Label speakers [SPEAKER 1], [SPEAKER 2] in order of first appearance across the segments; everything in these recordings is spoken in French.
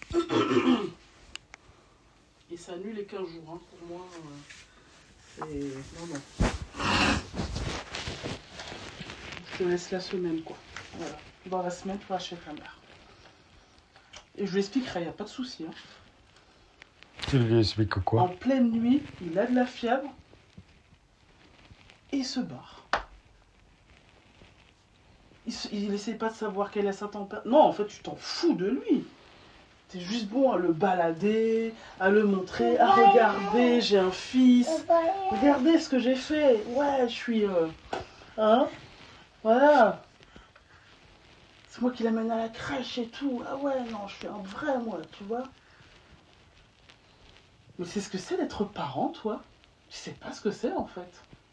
[SPEAKER 1] Et ça annule les 15 jours, hein. Pour moi, c'est... Non. Je te laisse la semaine, quoi. Voilà. Dans la semaine, tu vas chez ta mère. Et je lui expliquerai, il n'y a pas de souci. Hein.
[SPEAKER 2] Tu lui expliques quoi?
[SPEAKER 1] En pleine nuit, il a de la fièvre et il se barre. Il essaie pas de savoir quelle est sa température. Non, en fait, tu t'en fous de lui. T'es juste bon à le balader, à le montrer, à regarder, j'ai un fils. Regardez ce que j'ai fait. Ouais, je suis... Hein? Voilà. C'est moi qui l'amène à la crèche et tout. Ah ouais, non, je suis un vrai, moi, tu vois. Mais c'est ce que c'est d'être parent, toi? Tu sais pas ce que c'est, en fait.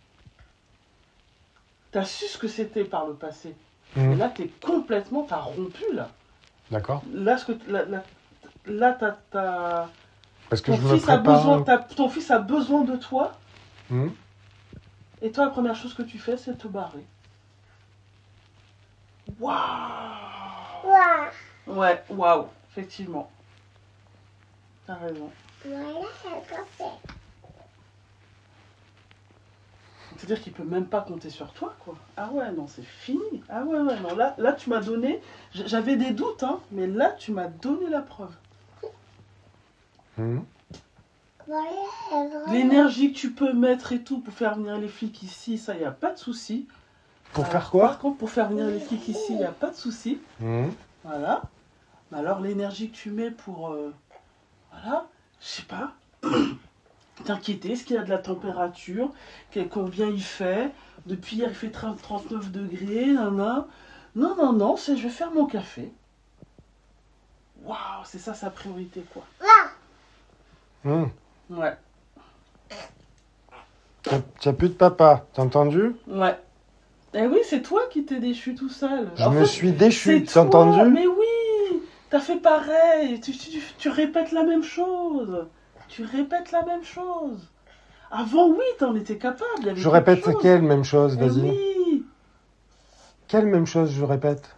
[SPEAKER 1] T'as su ce que c'était par le passé. Mais là, t'as rompu, là.
[SPEAKER 2] D'accord.
[SPEAKER 1] Là, t'as...
[SPEAKER 2] Parce que
[SPEAKER 1] Ton
[SPEAKER 2] je me
[SPEAKER 1] fils a
[SPEAKER 2] prépare...
[SPEAKER 1] ton fils a besoin de toi.
[SPEAKER 2] Mmh.
[SPEAKER 1] Et toi, la première chose que tu fais, c'est te barrer. Waouh! Ouais, waouh, effectivement. T'as raison.
[SPEAKER 3] Voilà, c'est le café.
[SPEAKER 1] C'est-à-dire qu'il peut même pas compter sur toi, quoi. Ah ouais, non, c'est fini. Ah ouais, non, là tu m'as donné... J'avais des doutes, hein, mais là, tu m'as donné la preuve.
[SPEAKER 2] Mmh.
[SPEAKER 3] Voilà,
[SPEAKER 1] L'énergie que tu peux mettre et tout pour faire venir les flics ici, ça, il n'y a pas de souci.
[SPEAKER 2] Pour faire quoi?
[SPEAKER 1] Par contre, pour faire venir les flics ici, il n'y a pas de souci.
[SPEAKER 2] Mmh.
[SPEAKER 1] Voilà. Mais alors, l'énergie que tu mets pour... voilà, je sais pas. T'inquiéter, est-ce qu'il y a de la température? Combien il fait? Depuis hier, il fait 39 degrés. Non, je vais faire mon café. Waouh, c'est ça sa priorité, quoi.
[SPEAKER 2] Mmh.
[SPEAKER 1] Ouais.
[SPEAKER 2] Tu n'as plus de papa, t'as entendu?
[SPEAKER 1] Ouais. Eh oui, c'est toi qui t'es déchu tout seul.
[SPEAKER 2] Je me suis déchu,
[SPEAKER 1] c'est
[SPEAKER 2] t'as
[SPEAKER 1] toi,
[SPEAKER 2] entendu?
[SPEAKER 1] Mais oui, t'as fait pareil. Tu répètes la même chose. Tu répètes la même chose. Avant, oui, t'en étais capable. Il y avait
[SPEAKER 2] Je
[SPEAKER 1] quelque
[SPEAKER 2] répète
[SPEAKER 1] chose.
[SPEAKER 2] quelle même chose,
[SPEAKER 1] Eh
[SPEAKER 2] vas-y.
[SPEAKER 1] oui.
[SPEAKER 2] Quelle même chose je répète?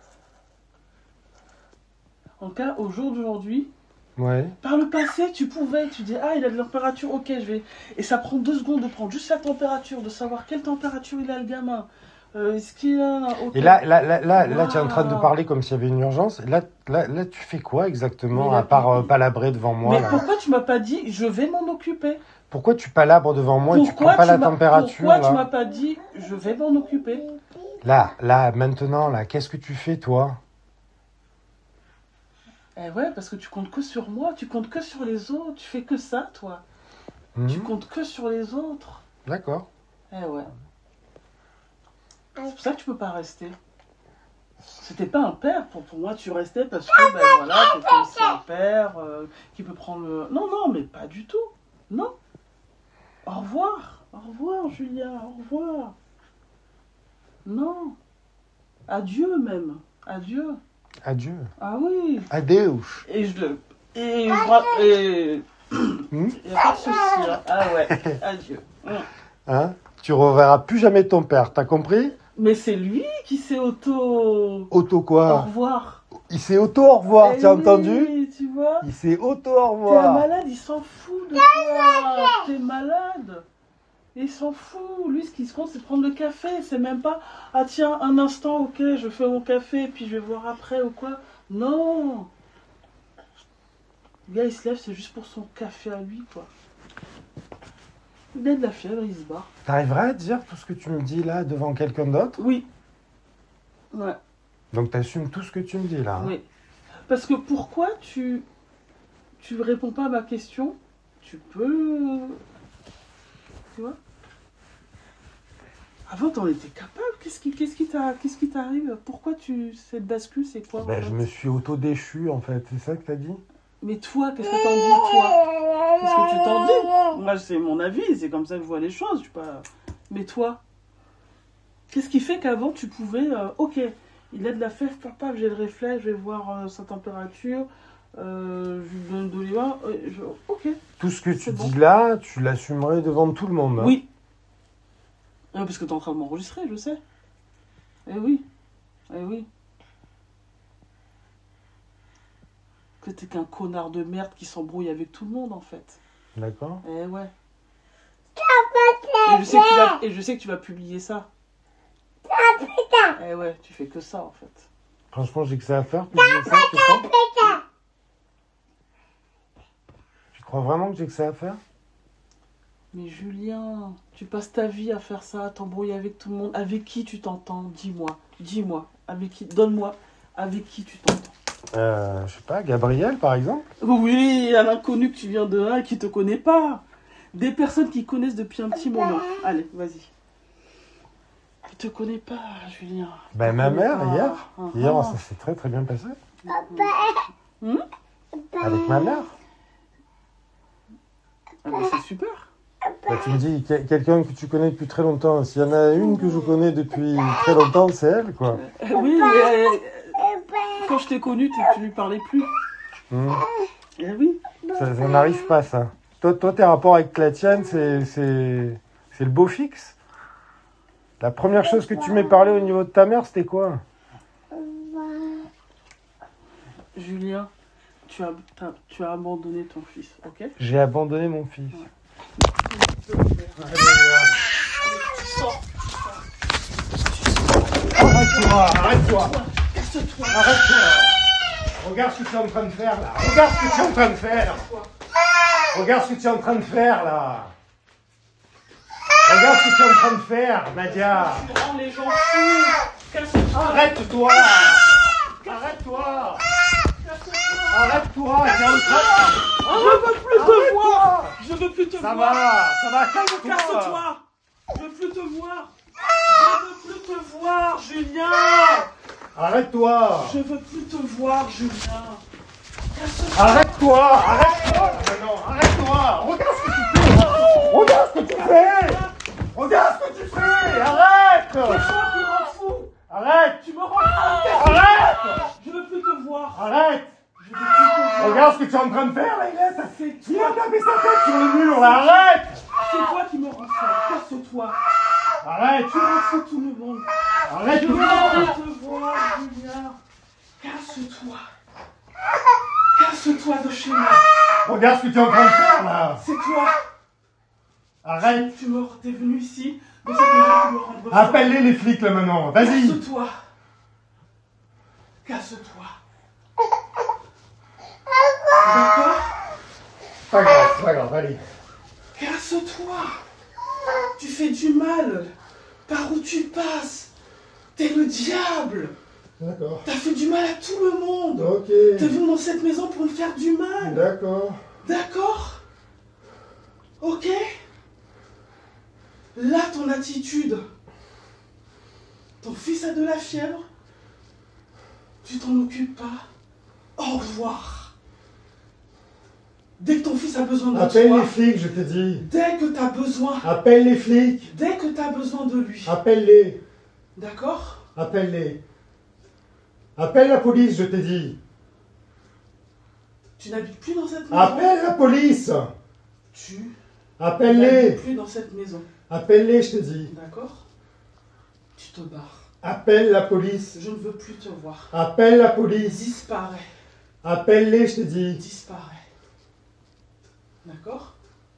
[SPEAKER 1] En tout cas, au jour d'aujourd'hui,
[SPEAKER 2] Ouais.
[SPEAKER 1] par le passé, tu dis, ah, il a de la température, ok, je vais... Et ça prend 2 secondes de prendre juste la température, de savoir quelle température il a le gamin. Est-ce qu'il a... Okay.
[SPEAKER 2] Et là, tu es en train de
[SPEAKER 1] Waouh.
[SPEAKER 2] parler comme s'il y avait une urgence. Là, tu fais quoi exactement,
[SPEAKER 1] Mais
[SPEAKER 2] à part palabrer devant moi
[SPEAKER 1] Mais
[SPEAKER 2] là?
[SPEAKER 1] pourquoi tu m'as pas dit, je vais m'en occuper?
[SPEAKER 2] Pourquoi tu palabres devant moi et tu prends pas la température
[SPEAKER 1] Pourquoi tu
[SPEAKER 2] là?
[SPEAKER 1] m'as pas dit, je vais m'en occuper?
[SPEAKER 2] Là, maintenant, là, qu'est-ce que tu fais, toi?
[SPEAKER 1] Eh ouais, parce que tu comptes que sur moi, tu comptes que sur les autres, tu fais que ça, toi. Tu comptes que sur les autres.
[SPEAKER 2] D'accord.
[SPEAKER 1] Eh ouais. C'est pour ça que tu peux pas rester. C'était pas un père, pour moi tu restais parce que, ben voilà, t'étais aussi un père qui peut prendre le... Non, mais pas du tout. Non. Au revoir Julien, au revoir. Non. Adieu même, adieu.
[SPEAKER 2] Adieu.
[SPEAKER 1] Ah oui.
[SPEAKER 2] Adeus.
[SPEAKER 1] Et y a pas de souci, hein. Ah ouais, adieu.
[SPEAKER 2] Hein? Tu reverras plus jamais ton père, t'as compris?
[SPEAKER 1] Mais c'est lui qui s'est
[SPEAKER 2] Auto
[SPEAKER 1] au
[SPEAKER 2] quoi?
[SPEAKER 1] revoir.
[SPEAKER 2] Il s'est au revoir,
[SPEAKER 1] Eh
[SPEAKER 2] tu as
[SPEAKER 1] oui,
[SPEAKER 2] entendu?
[SPEAKER 1] Tu vois?
[SPEAKER 2] Il s'est au
[SPEAKER 1] T'es un
[SPEAKER 2] revoir.
[SPEAKER 1] malade, il s'en fout de toi. T'es malade. Il s'en fout. Lui, ce qui se compte, c'est de prendre le café. C'est même pas, ah tiens, un instant, ok, je fais mon café, puis je vais voir après ou quoi. Non. Le gars, il se lève, c'est juste pour son café à lui, quoi. Il a de la fièvre, il se barre.
[SPEAKER 2] T'arriveras à dire tout ce que tu me dis là devant quelqu'un d'autre?
[SPEAKER 1] Oui. Ouais.
[SPEAKER 2] Donc t'assumes tout ce que tu me dis là. Hein?
[SPEAKER 1] Oui. Parce que pourquoi tu réponds pas à ma question? Tu peux... Tu vois? Avant, t'en étais capable. Qu'est-ce qui t'arrive? Pourquoi cette bascule, c'est quoi?
[SPEAKER 2] Ben, je me suis auto-déchu en fait, c'est ça que t'as dit?
[SPEAKER 1] Mais toi, qu'est-ce que t'en dis, toi? Qu'est-ce que tu t'en dis? Moi, c'est mon avis, c'est comme ça que je vois les choses. Je suis pas... Mais toi, qu'est-ce qui fait qu'avant, tu pouvais... ok, il a de la fièvre, papa, j'ai le réflexe, je vais voir sa température, je lui donne de l'oliva, ok.
[SPEAKER 2] Tout ce que tu
[SPEAKER 1] bon.
[SPEAKER 2] dis là, tu l'assumerais devant tout le monde. Hein?
[SPEAKER 1] Oui. Parce que t'es en train de m'enregistrer, je sais. Eh oui. que t'es qu'un connard de merde qui s'embrouille avec tout le monde, en fait.
[SPEAKER 2] D'accord.
[SPEAKER 1] Eh ouais.
[SPEAKER 3] Papa,
[SPEAKER 1] Et je sais que tu vas publier ça.
[SPEAKER 3] papa,
[SPEAKER 1] Eh ouais, tu fais que ça, en fait.
[SPEAKER 2] Franchement, j'ai que ça à faire. Publier ça, tu crois?
[SPEAKER 3] papa.
[SPEAKER 2] Tu crois vraiment que j'ai que ça à faire?
[SPEAKER 1] Mais Julien, tu passes ta vie à faire ça, à t'embrouiller avec tout le monde. Avec qui tu t'entends? Dis-moi. Dis-moi. Avec qui? Donne-moi. Avec qui tu t'entends?
[SPEAKER 2] Je sais pas, Gabriel, par exemple?
[SPEAKER 1] Oui, un inconnu que tu viens de là et qui te connaît pas. Des personnes qui connaissent depuis un petit moment. Allez, vas-y. Qui te connaît pas, Julien.
[SPEAKER 2] Ben, ma mère, hier.
[SPEAKER 1] Ah,
[SPEAKER 2] Hier,
[SPEAKER 1] ah.
[SPEAKER 2] ça s'est très très bien passé.
[SPEAKER 1] Hum
[SPEAKER 2] Avec ma mère.
[SPEAKER 1] Ah bah, c'est super.
[SPEAKER 2] Bah, tu me dis, quelqu'un que tu connais depuis très longtemps. S'il y en a une que je connais depuis très longtemps, c'est elle, quoi.
[SPEAKER 1] Oui, mais quand je t'ai connu, tu lui parlais plus. Eh oui.
[SPEAKER 2] Ça n'arrive pas, ça. Toi, tes rapports avec la tienne, c'est le beau fixe. La première chose que tu m'as parlé au niveau de ta mère, c'était quoi?
[SPEAKER 1] Julien, tu as abandonné ton fils, ok?
[SPEAKER 2] J'ai abandonné mon fils.
[SPEAKER 1] Sors.
[SPEAKER 2] Arrête-toi, arrête-toi,
[SPEAKER 1] Casse-toi.
[SPEAKER 2] arrête-toi. Regarde ce que tu es en train de faire, là. Regarde ce que tu es en train de faire. Regarde ce que tu es en train de faire, là. Regarde ce que tu es en train de faire, Nadia.
[SPEAKER 1] Tu rends les gens fous. Casse-toi.
[SPEAKER 2] Arrête-toi. Arrête-toi. Arrête-toi. T'es en train...
[SPEAKER 1] Je veux plus te voir. Je veux plus te
[SPEAKER 2] Ça
[SPEAKER 1] voir.
[SPEAKER 2] va, calme-toi.
[SPEAKER 1] Casse-toi. Je veux plus te voir. Je veux plus te voir, Julien.
[SPEAKER 2] Arrête-toi.
[SPEAKER 1] Je veux plus te voir, Julien. Casse-toi.
[SPEAKER 2] Arrête-toi. Arrête-toi. Non, arrête-toi. Regarde ce que tu fais. Regarde ce que tu fais. Regarde ce que tu fais. Arrête.
[SPEAKER 1] C'est toi qui me rends fou.
[SPEAKER 2] Arrête.
[SPEAKER 1] Tu me rends fou.
[SPEAKER 2] Arrête.
[SPEAKER 1] Je veux plus te voir.
[SPEAKER 2] Arrête.
[SPEAKER 1] Je veux plus te voir.
[SPEAKER 2] Regarde ce que tu es en train de faire, là, Inès.
[SPEAKER 1] C'est
[SPEAKER 2] Il
[SPEAKER 1] toi.
[SPEAKER 2] a tapé sa tête sur le mur, là. Arrête.
[SPEAKER 1] C'est toi qui me rends fou. Casse-toi.
[SPEAKER 2] Arrête.
[SPEAKER 1] Tu rends fou tout le monde. Je veux
[SPEAKER 2] Arrête-toi.
[SPEAKER 1] plus te voir, Julien. Casse-toi. Casse-toi de chez moi.
[SPEAKER 2] Regarde ce que tu es en train de faire, là.
[SPEAKER 1] C'est toi.
[SPEAKER 2] Arrête.
[SPEAKER 1] T'es venu ici, de cette maison pour me rendre fou.
[SPEAKER 2] Appelle-les, les flics, là, maintenant. Vas-y.
[SPEAKER 1] Casse-toi. Casse-toi. D'accord?
[SPEAKER 2] C'est pas grave, allez.
[SPEAKER 1] Casse-toi. Tu fais du mal. Par où tu passes. T'es le diable.
[SPEAKER 2] D'accord.
[SPEAKER 1] T'as fait du mal à tout le monde.
[SPEAKER 2] Ok.
[SPEAKER 1] T'es venu dans cette maison pour me faire du mal.
[SPEAKER 2] D'accord.
[SPEAKER 1] D'accord? Ok? Là, ton attitude. Ton fils a de la fièvre. Tu t'en occupes pas. Au revoir. Dès que ton fils a besoin de
[SPEAKER 2] Appelle
[SPEAKER 1] toi.
[SPEAKER 2] les flics, je te dis.
[SPEAKER 1] Dès que t'as besoin.
[SPEAKER 2] Appelle les flics.
[SPEAKER 1] Dès que t'as besoin de lui.
[SPEAKER 2] Appelle-les.
[SPEAKER 1] D'accord?
[SPEAKER 2] Appelle-les. Appelle la police, je te dis.
[SPEAKER 1] Tu n'habites plus dans cette maison.
[SPEAKER 2] Appelle la police.
[SPEAKER 1] Tu
[SPEAKER 2] Appelle-les.
[SPEAKER 1] n'habites plus dans cette maison.
[SPEAKER 2] Appelle-les, je te dis.
[SPEAKER 1] D'accord? Tu te barres.
[SPEAKER 2] Appelle la police.
[SPEAKER 1] Je ne veux plus te voir.
[SPEAKER 2] Appelle la police.
[SPEAKER 1] Disparais.
[SPEAKER 2] Appelle-les, je te dis.
[SPEAKER 1] Disparais. D'accord?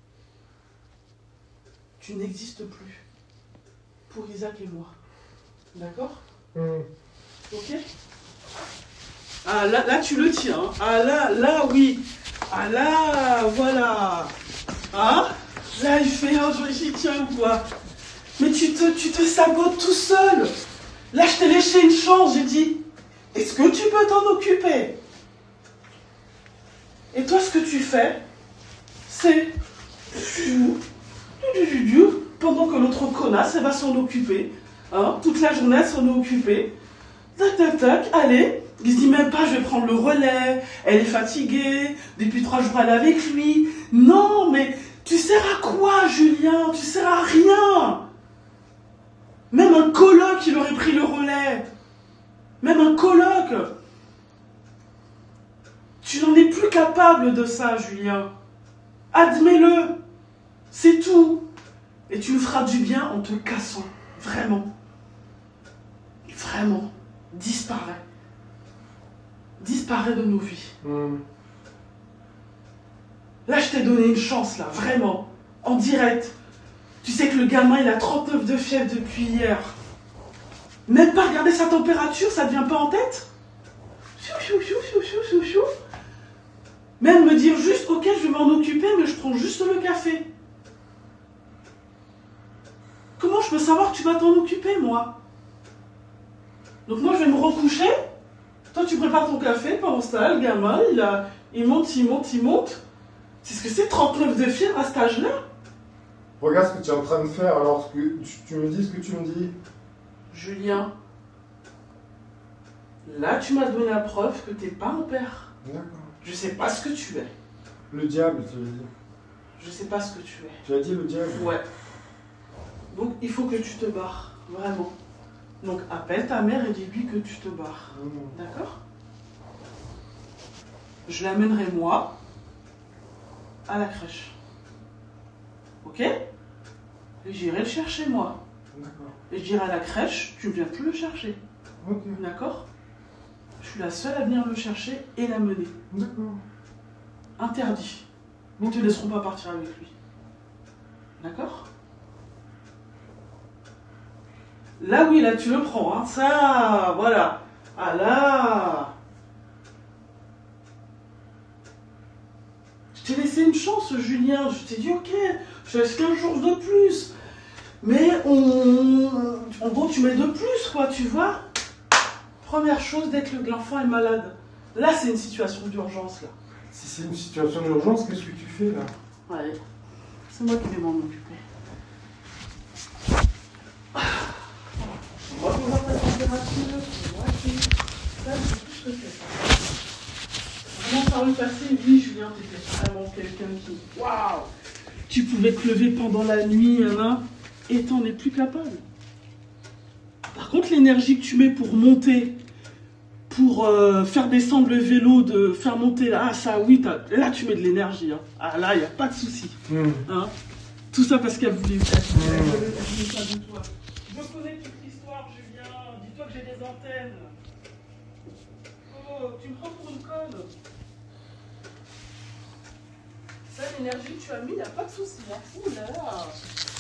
[SPEAKER 1] Tu n'existes plus. Pour Isaac et moi. D'accord? Ok? Ah là tu le tiens. Hein. Ah là oui. Ah là, voilà. Hein? Là il fait un j'y tiens ou quoi? Mais tu te sabotes tout seul. Là je t'ai laissé une chance, j'ai dit. Est-ce que tu peux t'en occuper? Et toi ce que tu fais, c'est pendant que l'autre connasse elle va s'en occuper. Hein? Toute la journée elle s'en est occupée. Tac tac tac, allez. Il se dit même pas je vais prendre le relais. Elle est fatiguée. Depuis 3 jours elle est avec lui. Non mais tu sers à quoi Julien? Tu sers à rien. Même un coloc il aurait pris le relais. Même un coloc. Tu n'en es plus capable de ça Julien. Admets-le. C'est tout. Et tu me feras du bien en te cassant. Vraiment. Vraiment. Disparais. Disparais de nos vies. Là, je t'ai donné une chance, là, vraiment. En direct. Tu sais que le gamin, il a 39 de fièvre depuis hier. Même pas regarder sa température, ça ne vient pas en tête? Chou, chou, chou, chou, chou, chou, chou. Même me dire juste, ok, je vais m'en occuper, mais je prends juste le café. Comment je peux savoir que tu vas t'en occuper, moi? Donc moi, je vais me recoucher. Toi, tu prépares ton café. Pendant ce temps-là, le gamin, il monte, il monte, il monte. C'est ce que c'est 39 de fièvre à cet âge-là?
[SPEAKER 2] Regarde ce que tu es en train de faire alors que tu me dis ce que tu me dis.
[SPEAKER 1] Julien, là, tu m'as donné la preuve que t'es pas un père.
[SPEAKER 2] D'accord.
[SPEAKER 1] Je sais pas ce que tu es.
[SPEAKER 2] Le diable, tu veux dire.
[SPEAKER 1] Je sais pas ce que tu es.
[SPEAKER 2] Tu as dit le diable?
[SPEAKER 1] Ouais. Donc, il faut que tu te barres. Vraiment. Donc, appelle ta mère et dis-lui que tu te barres. D'accord? Je l'amènerai, moi, à la crèche. Ok? Et j'irai le chercher, moi.
[SPEAKER 2] D'accord.
[SPEAKER 1] Et je dirai à la crèche, tu ne viens plus le chercher.
[SPEAKER 2] Ok.
[SPEAKER 1] D'accord? Je suis la seule à venir le chercher et l'amener.
[SPEAKER 2] D'accord.
[SPEAKER 1] Interdit. Ils ne te laisseront pas partir avec lui. D'accord? Là, oui, là, tu le prends. Hein. Ça, voilà. Ah là. Je t'ai laissé une chance, Julien. Je t'ai dit, ok, je te laisse 15 jours de plus. Mais en gros, tu mets de plus, quoi, tu vois. Première chose, dès que l'enfant est malade. Là, c'est une situation d'urgence, là.
[SPEAKER 2] Si c'est une situation d'urgence, qu'est-ce que tu fais là?
[SPEAKER 1] Ouais. C'est moi qui vais m'en occuper. On va voir ta température. Ça, c'est tout ce que c'est. Vraiment, par le passé, oui, Julien, t'étais vraiment quelqu'un qui... Waouh! Tu pouvais te lever pendant la nuit, hein, et t'en es plus capable. Par contre, l'énergie que tu mets pour monter, pour faire descendre le vélo, de faire monter là, ah, ça, oui, là, tu mets de l'énergie. Hein. Ah, là, il n'y a pas de souci. Hein. Tout ça parce qu'elle voulait ça de toi. Je connais toute l'histoire, Julien. Dis-toi que j'ai des antennes. Oh, tu me prends pour une conne. Ça, l'énergie que tu as mis, il n'y a pas de souci. Hein. Ouh là là.